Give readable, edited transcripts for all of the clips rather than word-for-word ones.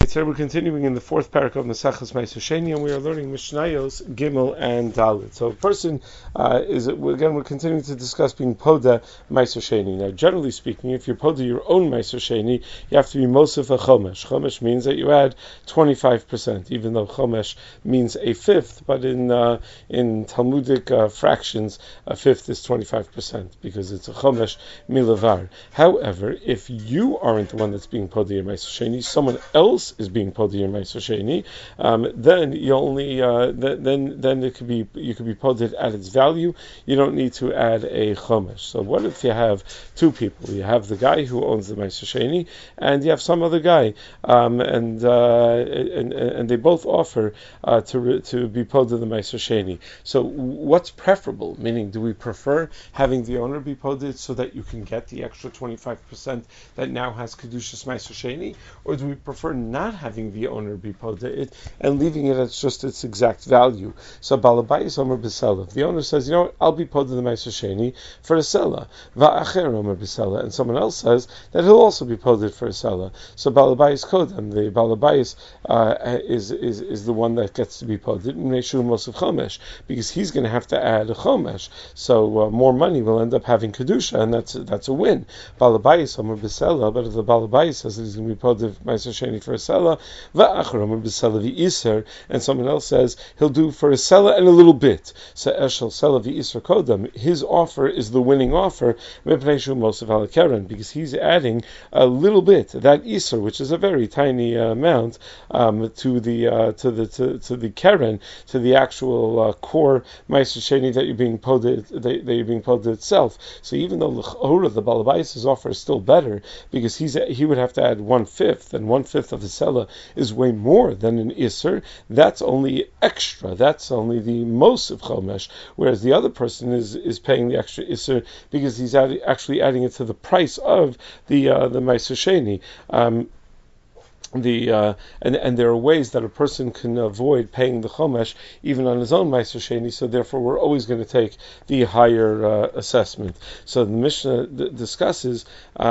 today we're continuing in the fourth parak of Maseches Ma'aser Sheni, and we are learning Mishnayos, Gimel, and Dalet. So a person we're continuing to discuss being Poda Ma'aser Sheni. Now, generally speaking, if you're Poda your own Ma'aser Sheni, you have to be Mosef a Chomesh. Chomesh means that you add 25%, even though Chomesh means a fifth, but in Talmudic fractions, a fifth is 25%, because it's a Chomesh milavar. However, if you aren't the one that's being Poda your Ma'aser Sheni, someone else is being Poda your Ma'aser Sheni, then you only then it could be you could be Poded at its value. You don't need to add a Chomesh. So what if you have two people? You have the guy who owns the Ma'aser Sheni, and you have some other guy, and they both offer to be Poda the Ma'aser Sheni. So what's preferable? Meaning, do we prefer having the owner be Poded so that you can get the extra 25% that now has Kedushas Ma'aser Sheni, or do we prefer not having the owner be Poded and leaving it at just its exact value? So Balabayis Omer B'Sela, the owner says, you know what, I'll be Poded the Ma'aser Sheni for a Sela. Va'acher Omer B'Sela, and someone else says that he'll also be Poded for a Sela. So Balabayis Kodem, the Balabayis is the one that gets to be Poded, Neshu Mosef Chomesh, because he's going to have to add a Chomesh. So more money will end up having Kedusha, and that's a win. Balabayis Omer B'Sela, but if the Balabayis says that he's going to be Poded Ma'aser Sheni for a Sela, Va'acher Omer B'Sela v'Iser, and someone else says he'll do for a Sela and a little bit. So Eshel Sela v'Iser Kodem, his offer is the winning offer, Mepnei Mosef Alakeren, because he's adding a little bit, that Iser, which is a very tiny amount, to the Keren, to the actual core Ma'aser Sheni that you're being Poded itself. So even though the Balabayis' offer is still better, because he would have to add 1/5, and 1/5 of the Sela is way more than an Iser, that's only extra, that's only the most of Chomesh, whereas the other person is paying the extra Iser because he's actually adding it to the price of the Ma'aser Sheni. And there are ways that a person can avoid paying the Chomesh even on his own Ma'aser Sheni, so therefore we're always going to take the higher assessment. So the Mishnah discusses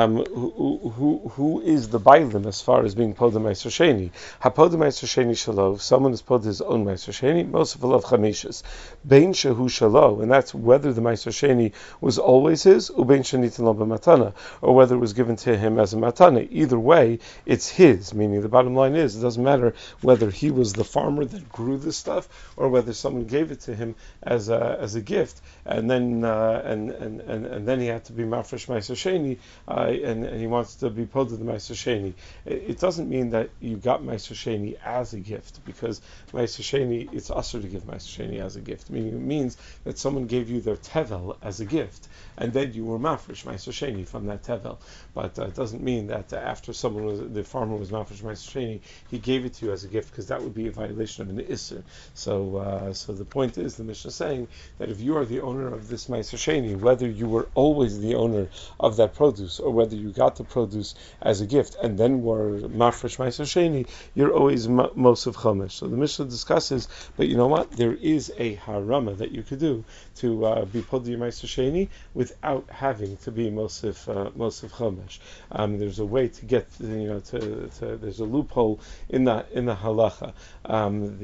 who is the Bailim as far as being Poda Ma'aser Sheni. HaPoda Ma'aser Sheni Shalo, if someone is Poda his own Ma'aser Sheni, most of Alav Chamishas. Bein Shehu Shalo, and that's whether the Ma'aser Sheni was always his, Ubein Shenitin Lo B'Matana, or whether it was given to him as a Matana. Either way, it's his, meaning the bottom line is, it doesn't matter whether he was the farmer that grew this stuff or whether someone gave it to him as a gift, and then he had to be mafresh Ma'aser Sheni, and he wants to be Poda the Ma'aser Sheni. It doesn't mean that you got Ma'aser Sheni as a gift, because Ma'aser Sheni, it's usher to give Ma'aser Sheni as a gift, meaning it means that someone gave you their tevel as a gift, and then you were mafresh Ma'aser Sheni from that tevel. But it doesn't mean that after the farmer was mafresh Ma'aser Sheni, he gave it to you as a gift, because that would be a violation of an Isser. So the point is, the Mishnah is saying that if you are the owner of this Ma'aser Sheni, whether you were always the owner of that produce, or whether you got the produce as a gift and then were mafresh Ma'aser Sheni, you're always Mosef Chomesh. So the Mishnah discusses, but you know what? There is a harama that you could do to be Poda your Ma'aser Sheni without having to be Mosef Chomesh. There's a way to get, there's a loophole in the halacha, and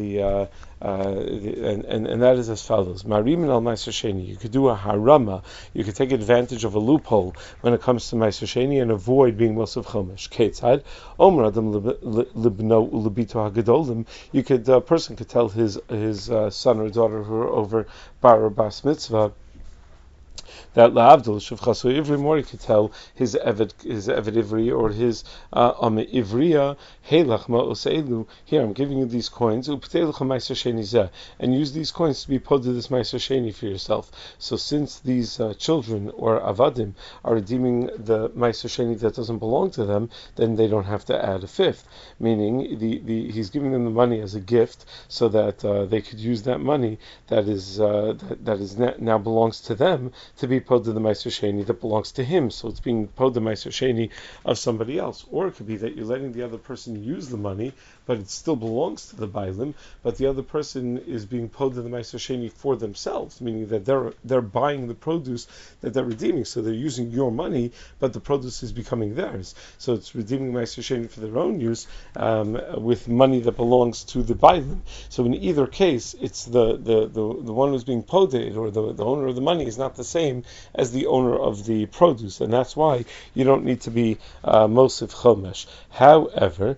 that is as follows: Marimin al Ma'aser Sheni. You could do a harama. You could take advantage of a loophole when it comes to Ma'aser Sheni and avoid being Mosef Chomesh. Ketzad Omer Adam libno ulibito hagadolim. You could a person could tell his son or daughter who are over bar or bas mitzvah that la'avdol shevchasu ivri, more he could tell his eved ivri or his ivriya, heilach ma'oseilu, here I'm giving you these coins, u'pteilucha Ma'aser Sheni zeh, and use these coins to be Poda this Ma'aser Sheni for yourself. So since these children or avadim are redeeming the Ma'aser Sheni that doesn't belong to them, then they don't have to add a fifth, meaning he's giving them the money as a gift so that they could use that money that is now belongs to them to to be Poda the Meiser Sheni that belongs to him. So it's being Poda Meiser Sheni of somebody else. Or it could be that you're letting the other person use the money, but it still belongs to the Bailim, but the other person is being Poda the Meiser Sheni for themselves, meaning that they're buying the produce that they're redeeming. So they're using your money, but the produce is becoming theirs. So it's redeeming Meiser Sheni for their own use with money that belongs to the Bailim. So in either case, it's the one who's being poded, or the owner of the money, is not the same as the owner of the produce, and that's why you don't need to be Mosif Chomesh. However,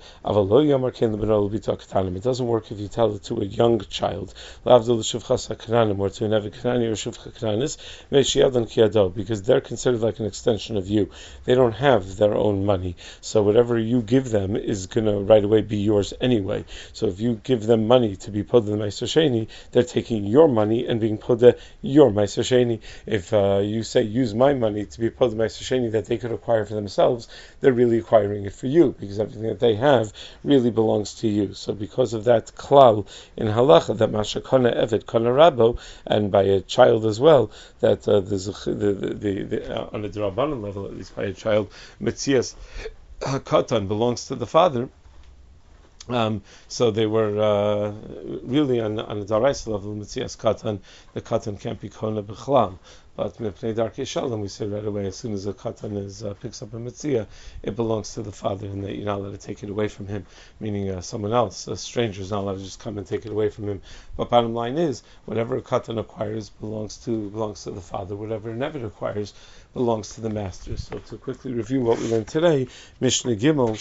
it doesn't work if you tell it to a young child, or to an Eved Kanani or Shivcha Kananis, because they're considered like an extension of you. They don't have their own money, so whatever you give them is going to right away be yours anyway. So if you give them money to be Poda the Meiser Sheni, they're taking your money and being Poda your Meiser Sheni. If you say use my money to be Poda Meiser Sheni that they could acquire for themselves, they're really acquiring it for you, because everything that they have really belongs to you. So because of that klal in halacha, that Masha Kana Eved Kana Rabo, and by a child as well, that the on a D'Rabbanan level, at least by a child, Metzias Katan belongs to the father. So they were really on a Daraisa level, Metzias Katan, the Katan can't be Kona B'chlam. But Mipnei Darkei Shalom, we say right away, as soon as a Katan picks up a Metzia, it belongs to the father, and that you're not allowed to take it away from him, meaning someone else, a stranger, is not allowed to just come and take it away from him. But bottom line is, whatever a Katan acquires belongs to the father, whatever an Eved acquires belongs to the master. So to quickly review what we learned today, Mishnah Gimel,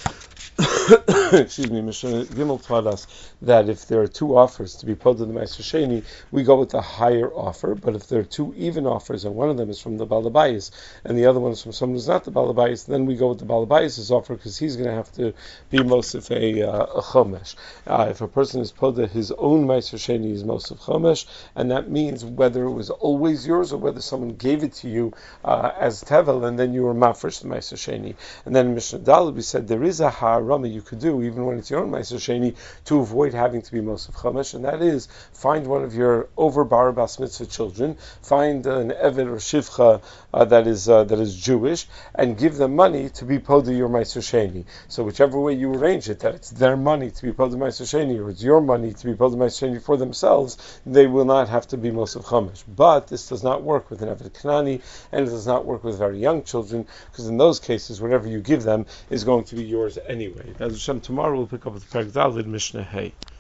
Mishnah Gimel taught us that if there are two offers to be Poda the Meiser Sheni, we go with the higher offer. But if there are two even offers, and one of them is from the Balabayis, and the other one is from someone who's not the Balabayis, then we go with the Balabayis' offer, because he's going to have to be Mosif a Chomesh. If a person is Poda his own Meiser Sheni, is Mosif Chomesh, and that means whether it was always yours or whether someone gave it to you as Tevel, and then you were Mafresh the Meiser Sheni. And then in Mishnah Daled we said there is a Ha'arama you could do, even when it's your own Meiser Sheni, to avoid having to be Mosif Chomesh, and that is, find one of your over bar bas mitzvah children, find an Eved or Shivcha that is Jewish, and give them money to be Poda your Meiser Sheni. So whichever way you arrange it, that it's their money to be Poda Meiser Sheni, or it's your money to be Poda Meiser Sheni for themselves, they will not have to be Mosif Chomesh. But this does not work with an Eved Kanani, and it does not work with very young children, because in those cases, whatever you give them is going to be yours anyway. As Hashem, tomorrow we'll pick up with Perek Daled, Mishnah Hey.